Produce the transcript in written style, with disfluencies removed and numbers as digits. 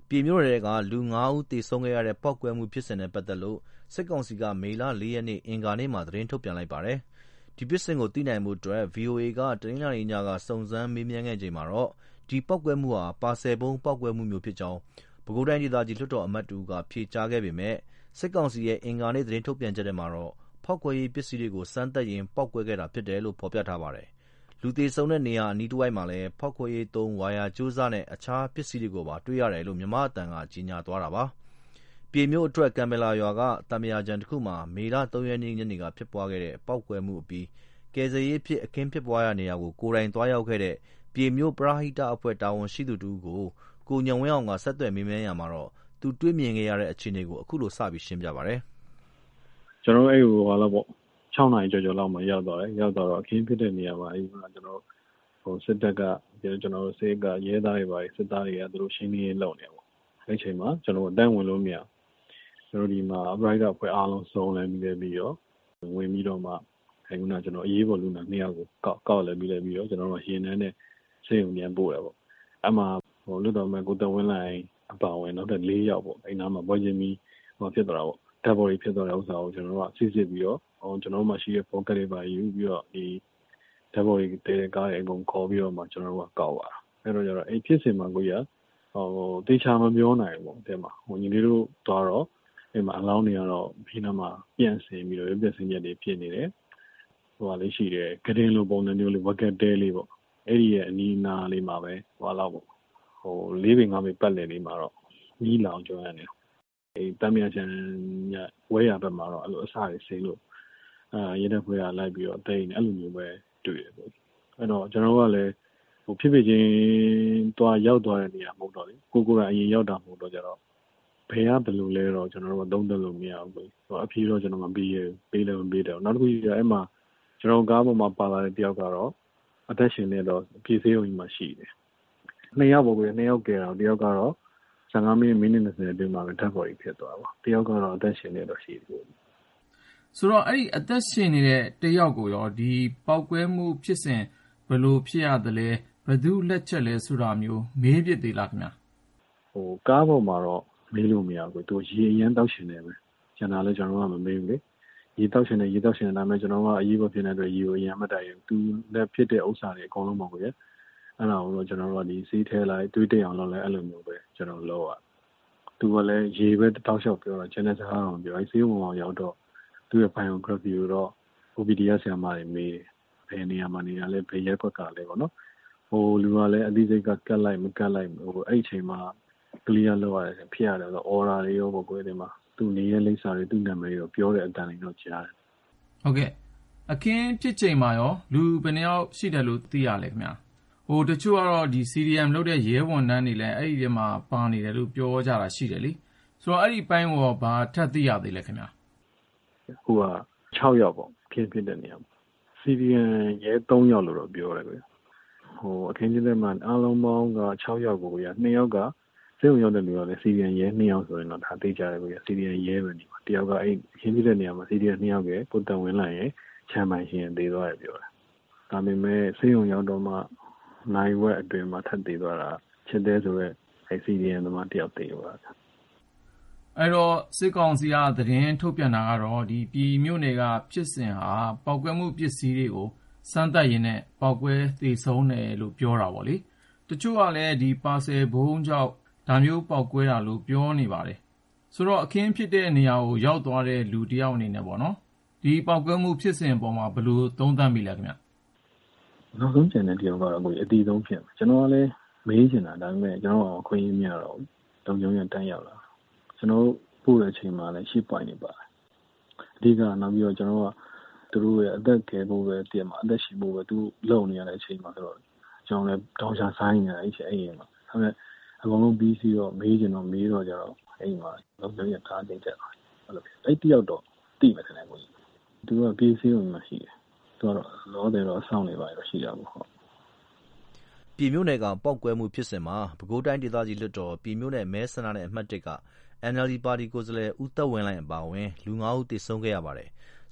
ပြည်မြို့နယ်ကလူ 5 ဦးသေဆုံးခဲ့ရတဲ့ပေါက်ကွဲမှုဖြစ်စဉ်နဲ့ပတ်သက်လို့စစ်ကောင်စီကမေလ 4 ရက်နေ့အင်္ဂါနေ့မှာသတင်းထုတ်ပြန်လိုက်ပါတယ်။ဒီဖြစ်စဉ်ကိုသိနိုင်ဖို့အတွက် VOA ကတနင်္လာနေ့ညကစုံစမ်းမေးမြန်းခဲ့ချိန်မှာတော့ဒီပေါက်ကွဲမှုဟာပါဆယ်ဗုံးပေါက်ကွဲမှုမျိုးဖြစ်ကြောင်းပဲခူးတိုင်းဒေသကြီးလွှတ်တော်အမတ်တဦးကဖြေကြားခဲ့ပေမဲ့စစ်ကောင်စီရဲ့အင်္ဂါနေ့သတင်းထုတ်ပြန်ချက်ထဲမှာတော့ဖောက်ခွဲရေးပစ္စည်းတွေကိုစမ်းသပ်ရင်းပေါက်ကွဲခဲ့တာဖြစ်တယ်လို့ဖော်ပြထားပါတယ်။လူသေဆုံးတဲ့နေရာအနီးတစ်ဝိုက်မှာလည်းဖောက်ခွဲရေးသုံးဝါယာကြိုးစနဲ့အခြားပစ္စည်းတွေကိုပါတွေ့ရတယ်လို့မြန်မာ့အသံကကြေညာသွားတာပါ။ပြည်မြို့အထွက်ကံပလာရွာကသံပုရာခြံတစ်ခုမှာမေလ 3 ရက်နေ့ညနေကဖြစ်ပွားခဲ့တဲ့ပေါက်ကွဲမှုအပြီးကယ်ဆယ်ရေးအခင်းဖြစ်ပွားရာနေရာကိုကိုယ်တိုင်သွားရောက်ခဲ့တဲ့ပြည်မြို့ပရဟိတအဖွဲ့တာဝန်ရှိသူတစ်ဦးကိုကိုဉာဏ်ဝင်းအောင်ကဆက်သွယ်မေးမြန်းရာမှာတော့သူတွေ့မြင်ခဲ့ရတဲ့အခြေအနေကိုအခုလိုစပြီးရှင်းပြပါတယ်။ကျွန်တော်အဲ့ဟိုဟာလောက်ပေါ့6 နာရီကျော်လောက်မှရောက်တော့အခင်းဖြစ်တဲ့နေရာမှာအဲ့မှာကျွန်တော်စစ်တပ်ကကျွန်တော်စစ်ကရဲသားတွေပါစစ်သားတွေကသူတို့ရှင်းနေလောက်နေပေါ့အဲ့ချိန်မှာကျွန်တော်အတန်းဝင်လို့မရကျွန်တော်ဒီမှာ bright အဖွဲ့အားလုံးစုံလည်ပြီးတော့ဝင်ပြီးတော့မှအဲ့ခုနကျွန်တော်အရေးပေါ်လူနာ2ယောက်ကိုကောက်လဲပြီးတော့ကျွန်တော်တို့ရင်နှန်းနဲ့စိတ်ုံပြန်ပို့ရပေါ့အဲ့မှာလွတ်တော်မဲ့ကိုတဝင်းလိုက်အပါဝင်နောက်တဲ့4ယောက်ပေါ့အဲ့နားမှာပွဲချင်းပြီးဖြစ်သွားတာပေါ့ဓာတ်ပေါ်ကြီးဖြစ်သွားတဲ့ဥစ္စာကိုကျွန်တော်တို့ကစစ်ပြီးတော့ကျွန်တော်တို့မှရှိတဲ့ pocket တွေပါယူပြီးတော့ဒီဓာတ်ပေါ်ကြီးတဲကားတွေအကုန်ခေါ်ပြီးတော့မှကျွန်တော်တို့ကကောက်သွားတာအဲ့တော့ကျတော့အဲ့ဖြစ်စဉ်မှာကိုကြီးတေချာမပြောနိုင်ဘူးပေါ့တဲ့မှာညီလေးတို့သွားတော့အဲ့မှာအလောင်းတွေကတော့ဖိနာမှာပြန့်စင်ပြီးတော့ပြက်စင်ရက်တွေဖြစ်နေတယ်ဟိုကလေးရှိတယ်ဂဒင်းလိုပုံစံမျိုးလေးဝက်ကတဲလေးပေါ့အဲ့ဒီရဲ့အနီးနားလေးမှာပဲဟိုလောက်ပေါ့4 ပေ 5 ပေပတ်လည်လေးမှာတော့နီးလောင်ကျွမ်းနေအဲ့တမ်းမြချန်ညဝဲရဘက်မှာတော့အဲ့လိုအစားတွေစိမ့်လို့ရဲတပ်ဖွဲ့ကလိုက်ပြီးတော့တိတ်နေအဲ့လိုမျိုးပဲတွေ့တယ်ပေါ့အဲ့တော့ကျွန်တော်ကလည်းဖြစ်ဖြစ်ချင်းရောက်သွားတဲ့နေရာမဟုတ်တော့လေကိုယ်ကအရင်ရောက်တာမဟုတ်တော့ကြတော့ဘယ်ကဘယ်လိုလဲတော့ကျွန်တော်တို့သုံးသပ်လို့မရဘူးပေါ့အဖြေတော့ကျွန်တော်မပေးလည်းမပေးတော့နောက်တစ်ခုကြီးအဲ့မှာကျွန်တော်ကားပေါ်မှာပါလာတဲ့တယောက်ကတော့အသက်ရှင်နေတော့ပြည်သေးုံကြီးမှာရှိတယ်2ယောက်ပေါ့ကွယ်2ယောက်ကဲတော့တယောက်ကတော့15 မိနစ်20အတွင်းမှာပဲဓာတ်ပေါ်ကြီးဖြစ်သွားပါတယောက်ကတော့အသက်ရှင်နေတော့ရှိတယ်ဆိုတော့အဲ့ဒီအသက်ရှင်နေတဲ့တယောက်ကိုရောဒီပောက်ကွဲမှုဖြစ်စဉ်ဘယ်လိုဖြစ်ရသလဲဘယ်သူလက်ချက်လဲဆိုတာမျိုးမေးပြသေးလားခင်ဗျာကားပေါ်မှာတော့မေးလို့မရဘူးသူရေအရင်တောက်ရှင်နေပဲကျန်တာလည်းကျွန်တော်ကမမေးဘူးလေရေတောက်ရှင်နေဒါပေမဲ့ကျွန်တော်ကအရေးပေါ်ဖြစ်နေတဲ့အတွက်ရေကိုအရင်မတိုက်ဘူးသူလက်ဖြစ်တဲ့ဥစ္စာတွေအကုန်လုံးပေါ့ကွယ်အဲ့ဒါကိုတော့ကျွန်တော်တို့ကဒီစီးထဲလိုက်တွေးတိတ်အောင်လုပ်လဲအဲ့လိုမျိုးပဲကျွန်တော်လုပ်ရသူကလည်းရေပဲတောက်လျှောက်ပြောတော့ကျန်တဲ့စကားတော့ပြောအဲ့ဆေးဝင်အောင်ရောက်တော့သူ့ရဲ့ biography ကိုတော့ OPDS ဆရာမတွေမေးတယ်ဘယ်နေရာမှာနေတာလဲဘယ်ရက်ကွက်ကလဲပေါ့နော်လူကလည်းအသိစိတ်ကကတ်လိုက်မကတ်လိုက်အဲ့ချိန်မှာ clear လုပ်ရတယ်ဖြစ်ရတယ်ဆို order တွေရောပေါ့ကွယ်ဒီမှာသူနေရဲ့လိပ်စာတွေသူ့နာမည်တွေရောပြောတဲ့အတန်တွေတော့ကြားတယ်ဟုတ်ကဲ့အခင်းဖြစ်ချိန်မှာရောလူဘယ်နှယောက်ရှိတယ်လို့သိရလဲခင်ဗျာတချို့ကတော့ဒီ CDM လုပ်တဲ့ရဲဝန်ထမ်းတွေလည်းအဲ့ဒီထဲမှာပါနေတယ်လို့ပြောကြတာရှိတယ်လေဆိုတော့အဲ့ဒီပိုင်းကိုဘာထပ်သိရသေးလဲခင်ဗျာဟိုက6ယောက်ပေါ့အခင်းဖြစ်တဲ့နေရာမှာ CDM ရဲ3ယောက်လို့တော့ပြောတယ်ကွယ်အခင်းဖြစ်တဲ့မှာအားလုံးပေါင်းက6ယောက်ကို2ယောက်ကစိတ်ဝင်ရောက်တဲ့လူကလည်း CDM ရဲ2ယောက်ဆိုရင်တော့ဒါသိကြတယ်ကွယ် CDM ရဲပဲနေမှာတယောက်ကအဲ့အခင်းဖြစ်တဲ့နေရာမှာ CDM 2ယောက်ကကိုတန်ဝင်လိုက်ရင်ချမ်းပိုင်ရှင်သေးသွားတယ်ပြောတယ်ဒါပေမဲ့စိတ်ဝင်ရောက်တော့မှနိုင်ဝက်အတွင်းမှာထပ်သေးသွားတာချစ်တဲ့ဆိုတော့ CDM သမားတယောက်သေးသွားတာအဲ့တော့စစ်ကောင်စီကသတင်းထုတ်ပြန်တာကတော့ဒီပြည်မြို့နယ်ကဖြစ်စဉ်ဟာပောက်ကွဲမှုပစ္စည်းတွေကိုစမ်းသပ်ရင်းနဲ့ပောက်ကွဲသေဆုံးတယ်လို့ပြောတာပေါ့လေတချို့ကလည်းဒီပါဆယ်ဘုံကြောင့်ဒါမျိုးပောက်ကွဲတာလို့ပြောနေပါတယ်ဆိုတော့အခင်းဖြစ်တဲ့နေရာကိုရောက်သွားတဲ့လူတယောက်အနေနဲ့ပေါ့နော်ဒီပောက်ကွဲမှုဖြစ်စဉ်အပေါ်မှာဘယ်လိုသုံးသပ်မိလဲခင်ဗျနောက်ဆုံးကျန်တဲ့တယောက်ကတော့ကိုအတီးဆုံးဖြစ်ကျွန်တော်ကလည်းမေးချင်တာဒါပေမဲ့ကျွန်တော်အခွင့်အရေးမရတော့တုံကြုံရတန်းရောက်လာကျွန်တော်ပို့တဲ့အချိန်မှာလည်း8 point နေပါတယ်အဓိကနောက်ပြီးတော့ကျွန်တော်ကသူတို့ရဲ့အသက်ကယ်ဖို့ပဲတည်မှာအသက်ရှင်ဖို့ပဲသူလုံနေရတဲ့အချိန်မှာဆိုတော့ကျွန်တော်လည်းတောင်းချဆိုင်နေတယ်အဲ့မှာဒါပေမဲ့အကုန်လုံးပြီးစီတော့မေးချင်တော့မေးတော့ကြတော့အဲ့မှာလုံးလုံးရထားတင်တက်သွားအဲ့လိုအဲ့တယောက်တော့တိမယ်ထင်တယ်ကိုကြီးသူကပြေးစီဝင်မှရှိတယ်သူကတော့လောတယ်တော့အဆောင်နေပါရရှိတာပေါ့ဟုတ်ပြည်မြို့နယ်ကပောက်ကွဲမှုဖြစ်စဉ်မှာပဲခူးတိုင်းဒေသကြီးလွှတ်တော်ပြည်မြို့နယ်မဲဆန္ဒနယ်အမှတ် 1က NLD ပါတီကိုယ်စားလှယ်ဦးသက်ဝင်းလိုင်အပါအဝင်လူ 5 ဦးသေဆုံးခဲ့ရပါတယ်။